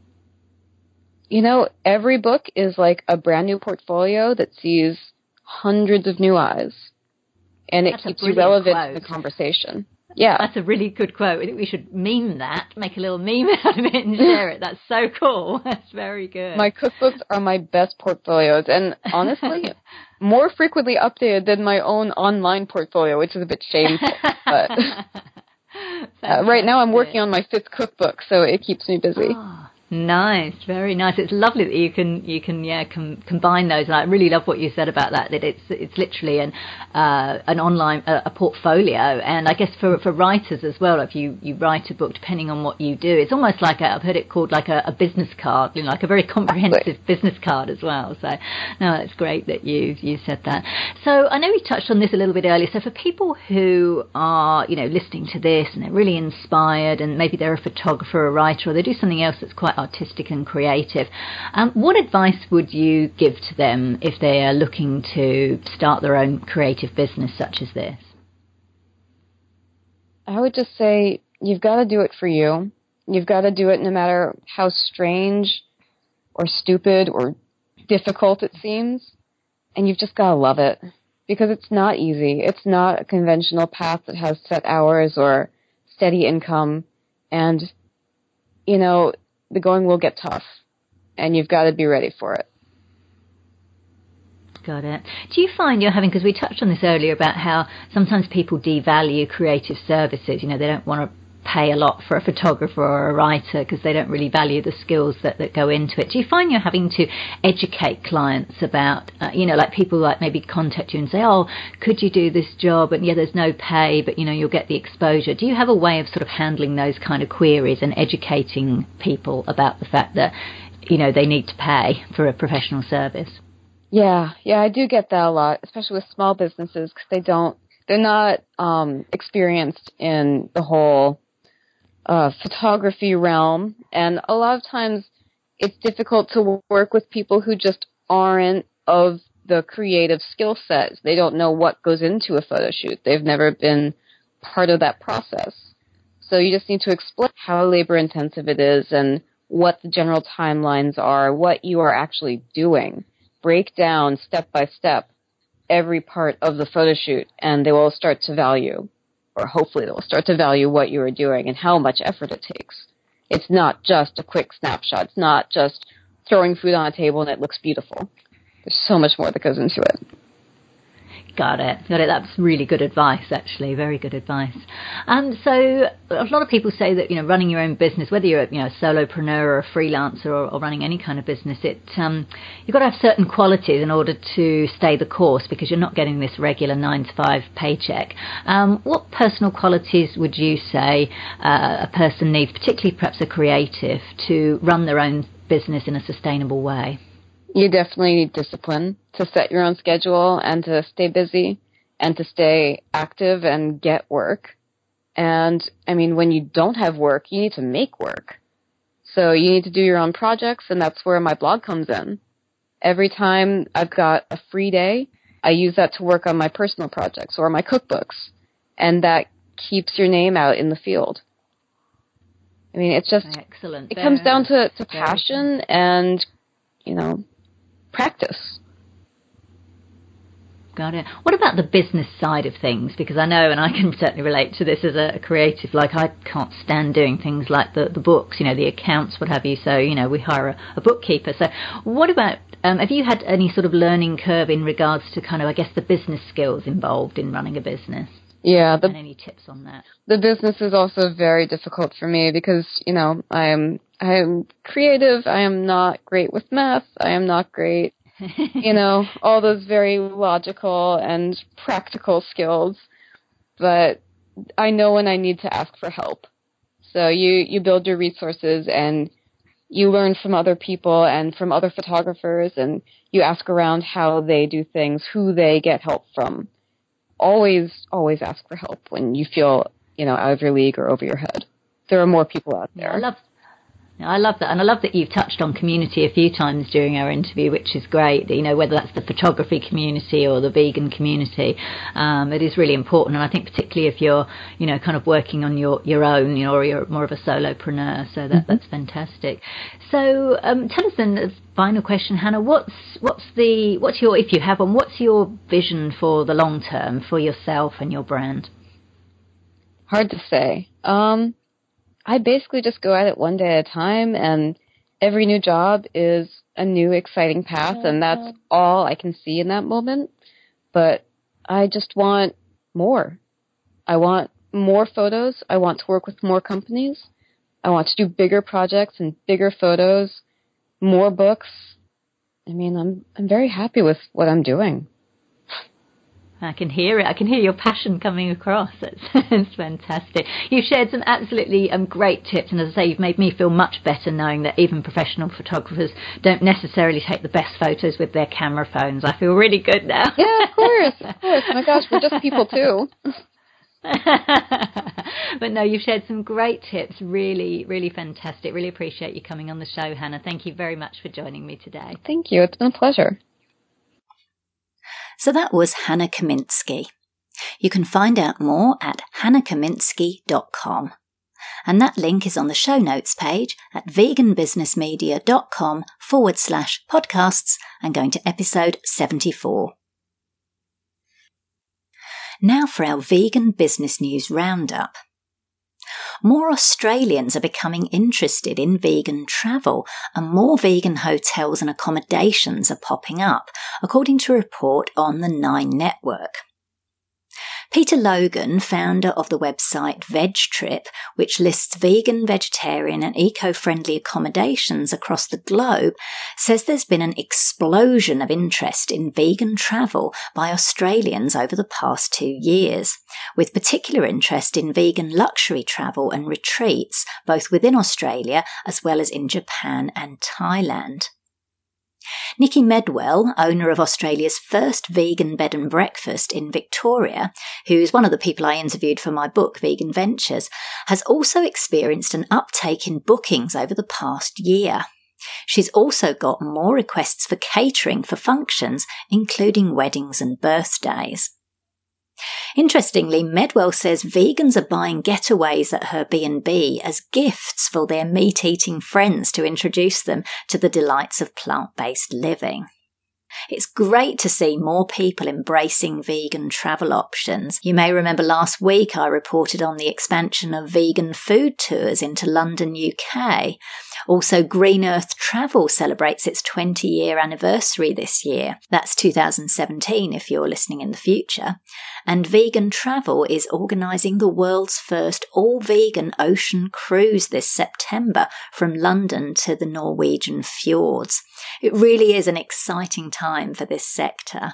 You know, every book is like a brand new portfolio that sees hundreds of new eyes. And it That's keeps you relevant quote. to the conversation. Yeah. That's a really good quote. I think we should meme that, make a little meme out of it and share it. That's so cool. That's very good. My cookbooks are my best portfolios. And honestly, more frequently updated than my own online portfolio, which is a bit shameful. But Uh, right now I'm working on my fifth cookbook, so it keeps me busy. Oh, nice, very nice. It's lovely that you can you can yeah com- combine those. And I really love what you said about that. That it's it's literally an uh, an online uh, a portfolio. And I guess for for writers as well, if you, you write a book, depending on what you do, it's almost like a, I've heard it called like a, a business card, you know, like a very comprehensive exactly. business card as well. So no, it's great that you you said that. So I know we touched on this a little bit earlier. So for people who are, you know, listening to this and they're really inspired, and maybe they're a photographer, or a writer, or they do something else that's quite artistic and creative, um, what advice would you give to them if they are looking to start their own creative business such as this? I would just say you've got to do it for you. You've got to do it no matter how strange or stupid or difficult it seems, and you've just got to love it, because it's not easy. It's not a conventional path that has set hours or steady income, and, you know, the going will get tough, and you've got to be ready for it. Got it. Do you find you're having, because we touched on this earlier about how sometimes people devalue creative services, you know, they don't want to pay a lot for a photographer or a writer because they don't really value the skills that, that go into it. Do you find you're having to educate clients about, uh, you know, like people like maybe contact you and say, oh, could you do this job? And yeah, there's no pay, but, you know, you'll get the exposure. Do you have a way of sort of handling those kind of queries and educating people about the fact that, you know, they need to pay for a professional service? Yeah, yeah, I do get that a lot, especially with small businesses, because they don't, they're not um, experienced in the whole uh, photography realm, and a lot of times it's difficult to work with people who just aren't of the creative skill set. They don't know what goes into a photo shoot. They've never been part of that process. So you just need to explain how labor intensive it is and what the general timelines are, what you are actually doing. Break down step by step every part of the photo shoot, and they will start to value or hopefully they'll start to value what you are doing and how much effort it takes. It's not just a quick snapshot. It's not just throwing food on a table and it looks beautiful. There's so much more that goes into it. Got it. Got it. That's really good advice, actually. Very good advice. Um, so a lot of people say that, you know, running your own business, whether you're you know, a solopreneur or a freelancer or, or running any kind of business, it um, you've got to have certain qualities in order to stay the course because you're not getting this regular nine to five paycheck. Um, what personal qualities would you say uh, a person needs, particularly perhaps a creative, to run their own business in a sustainable way? You definitely need discipline to set your own schedule and to stay busy and to stay active and get work. And, I mean, when you don't have work, you need to make work. So you need to do your own projects, and that's where my blog comes in. Every time I've got a free day, I use that to work on my personal projects or my cookbooks, and that keeps your name out in the field. I mean, it's just, excellent. It comes down to, to passion and, you know, practice. Got it. What about the business side of things? Because I know, and I can certainly relate to this as a creative, like I can't stand doing things like the, the books, you know, the accounts, what have you. So, you know, we hire a, a bookkeeper. So what about, um, have you had any sort of learning curve in regards to kind of, I guess, the business skills involved in running a business? Yeah. The, and any tips on that? The business is also very difficult for me because, you know, I am, I am creative. I am not great with math. I am not great. You know, all those very logical and practical skills. But I know when I need to ask for help. So you, you build your resources and you learn from other people and from other photographers and you ask around how they do things, who they get help from. Always, always ask for help when you feel, you know, out of your league or over your head. There are more people out there. Yeah, I love I love that, and I love that you've touched on community a few times during our interview, which is great. You know, whether that's the photography community or the vegan community, um, it is really important. And I think particularly if you're, you know, kind of working on your, your own, you know, or you're more of a solopreneur, so that mm-hmm. that's fantastic. So, um, tell us then, as final question, Hannah, what's what's the what's your if you have one, what's your vision for the long term for yourself and your brand? Hard to say. Um. I basically just go at it one day at a time, and every new job is a new exciting path, and that's all I can see in that moment. But I just want more. I want more photos. I want to work with more companies. I want to do bigger projects and bigger photos, more books. I mean, I'm I'm very happy with what I'm doing. I can hear it. I can hear your passion coming across. It's, it's fantastic. You've shared some absolutely um, great tips. And as I say, you've made me feel much better knowing that even professional photographers don't necessarily take the best photos with their camera phones. I feel really good now. Yeah, of course. Of course. My gosh, we're just people too. But no, you've shared some great tips. Really, really fantastic. Really appreciate you coming on the show, Hannah. Thank you very much for joining me today. Thank you. It's been a pleasure. So that was Hannah Kaminsky. You can find out more at hannah kaminsky dot com. And that link is on the show notes page at veganbusinessmedia.com forward slash podcasts and going to episode seventy-four. Now for our Vegan Business News Roundup. More Australians are becoming interested in vegan travel, and more vegan hotels and accommodations are popping up, according to a report on the Nine Network. Peter Logan, founder of the website VegTrip, which lists vegan, vegetarian and eco-friendly accommodations across the globe, says there's been an explosion of interest in vegan travel by Australians over the past two years, with particular interest in vegan luxury travel and retreats, both within Australia as well as in Japan and Thailand. Nikki Medwell, owner of Australia's first vegan bed and breakfast in Victoria, who's one of the people I interviewed for my book, Vegan Ventures, has also experienced an uptake in bookings over the past year. She's also got more requests for catering for functions, including weddings and birthdays. Interestingly, Medwell says vegans are buying getaways at her B and B as gifts for their meat-eating friends to introduce them to the delights of plant-based living. It's great to see more people embracing vegan travel options. You may remember last week I reported on the expansion of vegan food tours into London, U K. Also, Green Earth Travel celebrates its twenty-year anniversary this year. That's two thousand seventeen if you're listening in the future. And Vegan Travel is organising the world's first all-vegan ocean cruise this September from London to the Norwegian fjords. It really is an exciting time for this sector.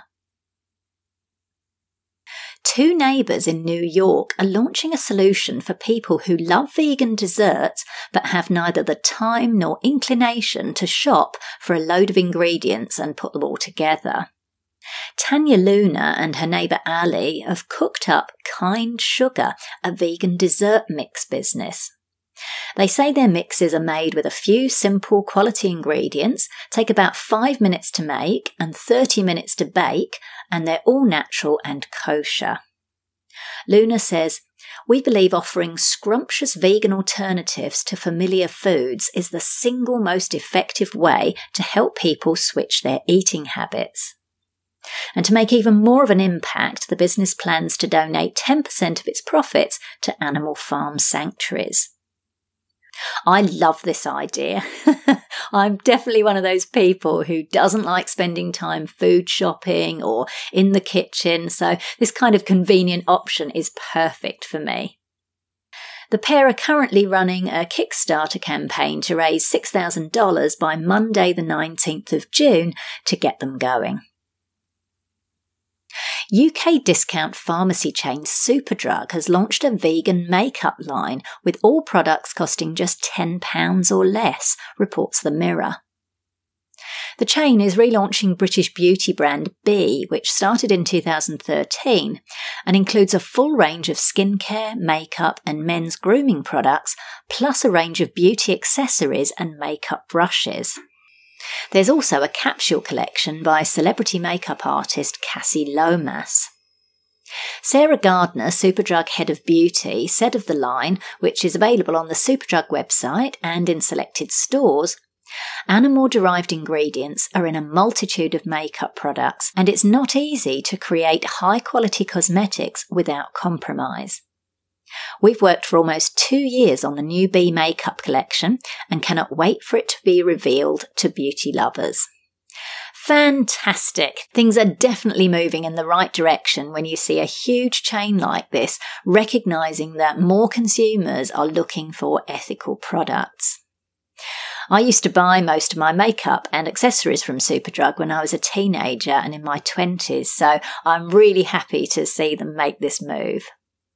Two neighbours in New York are launching a solution for people who love vegan desserts but have neither the time nor inclination to shop for a load of ingredients and put them all together. Tanya Luna and her neighbour Ali have cooked up Kind Sugar, a vegan dessert mix business. They say their mixes are made with a few simple quality ingredients, take about five minutes to make and thirty minutes to bake, and they're all natural and kosher. Luna says, "We believe offering scrumptious vegan alternatives to familiar foods is the single most effective way to help people switch their eating habits." And to make even more of an impact, the business plans to donate ten percent of its profits to animal farm sanctuaries. I love this idea. I'm definitely one of those people who doesn't like spending time food shopping or in the kitchen, so this kind of convenient option is perfect for me. The pair are currently running a Kickstarter campaign to raise six thousand dollars by Monday the nineteenth of June to get them going. U K discount pharmacy chain Superdrug has launched a vegan makeup line with all products costing just ten pounds or less, reports The Mirror. The chain is relaunching British beauty brand Bee, which started in two thousand thirteen, and includes a full range of skincare, makeup and men's grooming products, plus a range of beauty accessories and makeup brushes. There's also a capsule collection by celebrity makeup artist Cassie Lomas. Sarah Gardner, Superdrug Head of Beauty, said of the line, which is available on the Superdrug website and in selected stores, "Animal-derived ingredients are in a multitude of makeup products, and it's not easy to create high-quality cosmetics without compromise. We've worked for almost two years on the new Bee makeup collection and cannot wait for it to be revealed to beauty lovers." Fantastic! Things are definitely moving in the right direction when you see a huge chain like this, recognising that more consumers are looking for ethical products. I used to buy most of my makeup and accessories from Superdrug when I was a teenager and in my twenties, so I'm really happy to see them make this move.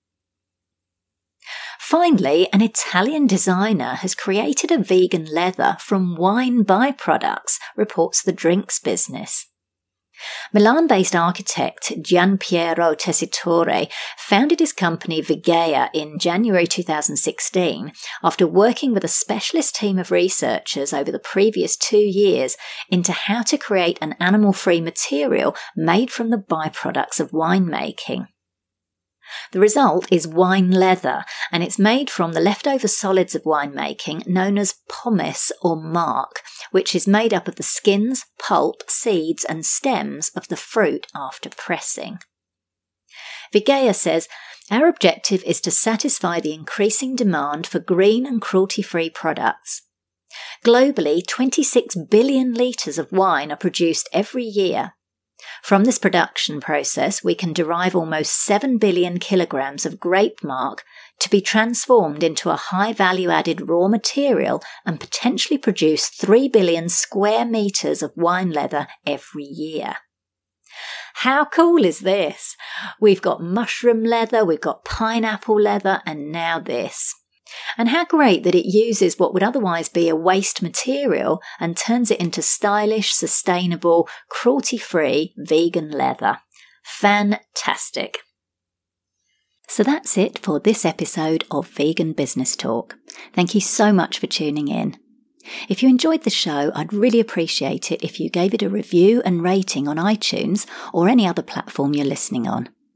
Finally, an Italian designer has created a vegan leather from wine byproducts, reports the drinks business. Milan-based architect Gianpiero Tessitore founded his company Vigea in January two thousand sixteen after working with a specialist team of researchers over the previous two years into how to create an animal-free material made from the byproducts of winemaking. The result is wine leather, and it's made from the leftover solids of winemaking known as pomace or marc, which is made up of the skins, pulp, seeds and stems of the fruit after pressing. Vigea says, "Our objective is to satisfy the increasing demand for green and cruelty-free products. Globally, twenty-six billion litres of wine are produced every year. From this production process, we can derive almost seven billion kilograms of grape marc to be transformed into a high value-added raw material and potentially produce three billion square metres of wine leather every year." How cool is this? We've got mushroom leather, we've got pineapple leather, and now this. And how great that it uses what would otherwise be a waste material and turns it into stylish, sustainable, cruelty-free vegan leather. Fantastic. So that's it for this episode of Vegan Business Talk. Thank you so much for tuning in. If you enjoyed the show, I'd really appreciate it if you gave it a review and rating on iTunes or any other platform you're listening on.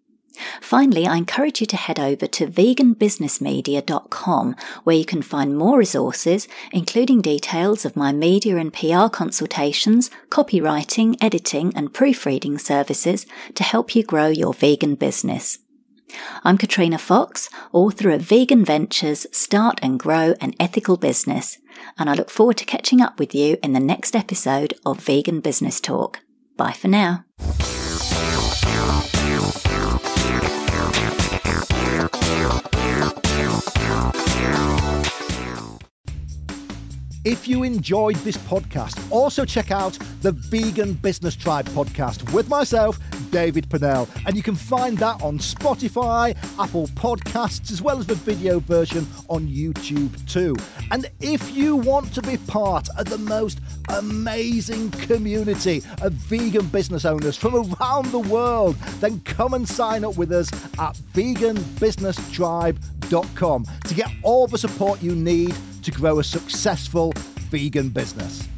Finally, I encourage you to head over to vegan business media dot com, where you can find more resources, including details of my media and P R consultations, copywriting, editing, and proofreading services to help you grow your vegan business. I'm Katrina Fox, author of Vegan Ventures, Start and Grow an Ethical Business, and I look forward to catching up with you in the next episode of Vegan Business Talk. Bye for now. If you enjoyed this podcast, also check out the Vegan Business Tribe podcast with myself, David Purnell, and you can find that on Spotify, Apple Podcasts, as well as the video version on YouTube too. And if you want to be part of the most amazing community of vegan business owners from around the world, then come and sign up with us at vegan business tribe dot com to get all the support you need to grow a successful vegan business.